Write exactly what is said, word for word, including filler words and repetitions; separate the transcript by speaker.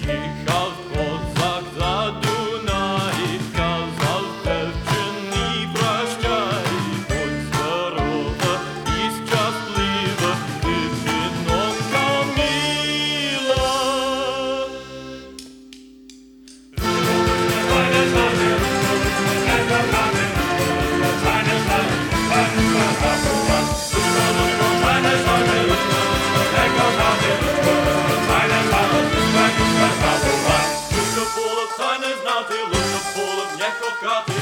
Speaker 1: Їхав козак за Дунай, казав дівчині прощай, будь здорова і щаслива, дитинонька мила. Лучше було б та не знати, лучше було б не кохати.